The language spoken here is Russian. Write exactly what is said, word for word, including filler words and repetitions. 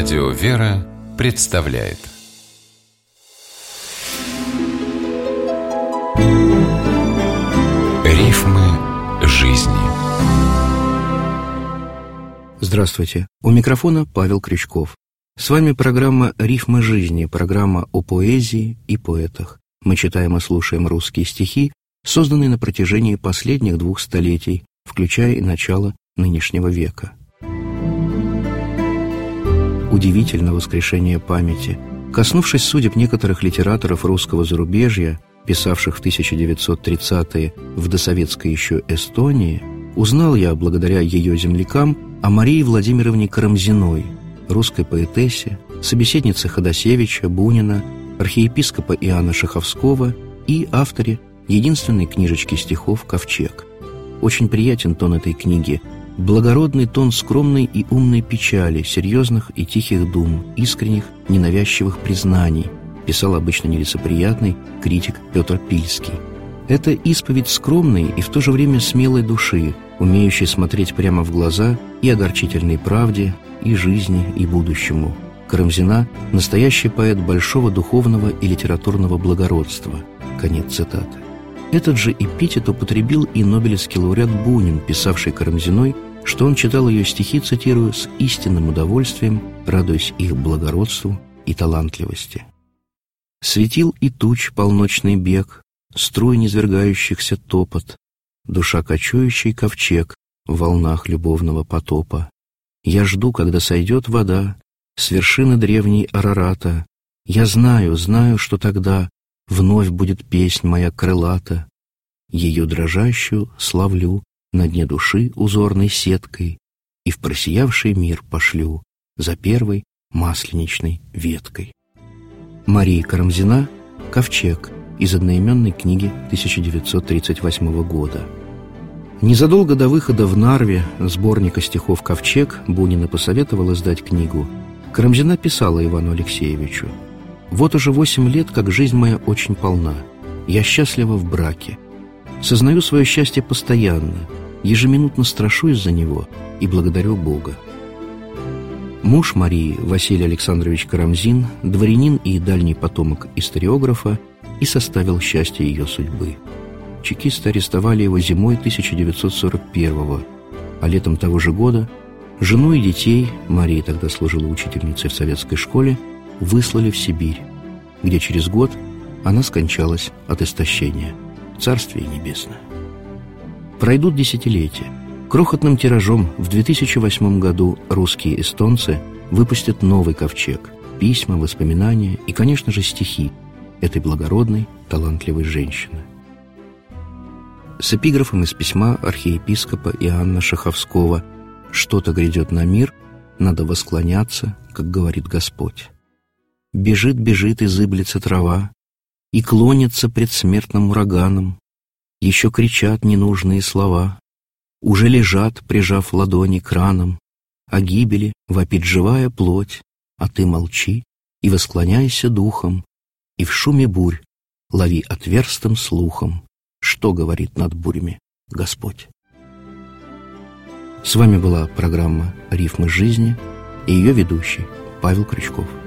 Радио «Вера» представляет Рифмы жизни. Здравствуйте. У микрофона Павел Крючков. С вами программа «Рифмы жизни», программа о поэзии и поэтах. Мы читаем и слушаем русские стихи, созданные на протяжении последних двух столетий, включая и начало нынешнего века. Удивительно воскрешение памяти. Коснувшись судеб некоторых литераторов русского зарубежья, писавших в тысяча девятьсот тридцатые в досоветской еще Эстонии, узнал я, благодаря ее землякам, о Марии Владимировне Карамзиной, русской поэтессе, собеседнице Ходосевича, Бунина, архиепископа Иоанна Шаховского и авторе единственной книжечки стихов «Ковчег». Очень приятен тон этой книги, благородный тон скромной и умной печали, серьезных и тихих дум, искренних, ненавязчивых признаний, писал обычно нелицеприятный критик Петр Пильский. Это исповедь скромной и в то же время смелой души, умеющей смотреть прямо в глаза и огорчительной правде, и жизни, и будущему. Карамзина – настоящий поэт большого духовного и литературного благородства. Конец цитаты. Этот же эпитет употребил и нобелевский лауреат Бунин, писавший Карамзиной, что он читал ее стихи, цитирую, «с истинным удовольствием, радуясь их благородству и талантливости». Светил и туч полночный бег, струй низвергающихся топот, душа кочующий ковчег в волнах любовного потопа. Я жду, когда сойдет вода с вершины древней Арарата. Я знаю, знаю, что тогда вновь будет песнь моя крылата. Ее дрожащую славлю на дне души узорной сеткой и в просиявший мир пошлю за первой масленичной веткой. Мария Карамзина «Ковчег» из одноименной книги тысяча девятьсот тридцать восьмого года. Незадолго до выхода в Нарве сборника стихов «Ковчег» Бунина посоветовал издать книгу. Карамзина писала Ивану Алексеевичу: «Вот уже восемь лет, как жизнь моя очень полна. Я счастлива в браке. Сознаю свое счастье постоянно, ежеминутно страшусь за него и благодарю Бога». Муж Марии, Василий Александрович Карамзин, дворянин и дальний потомок историографа, и составил счастье ее судьбы. Чекисты арестовали его зимой тысяча девятьсот сорок первого, а летом того же года жену и детей, Мария тогда служила учительницей в советской школе, выслали в Сибирь, где через год она скончалась от истощения. Царствие небесное. Пройдут десятилетия. Крохотным тиражом в две тысячи восьмом году русские эстонцы выпустят новый ковчег, письма, воспоминания и, конечно же, стихи этой благородной, талантливой женщины. С эпиграфом из письма архиепископа Иоанна Шаховского: «Что-то грядет на мир, надо восклоняться, как говорит Господь. Бежит, бежит и зыблется трава, и клонится пред смертным ураганом, еще кричат ненужные слова, уже лежат, прижав ладони к ранам, о гибели вопит живая плоть, а ты молчи и восклоняйся духом, и в шуме бурь лови отверстым слухом, что говорит над бурями Господь». С вами была программа «Рифмы жизни» и ее ведущий Павел Крючков.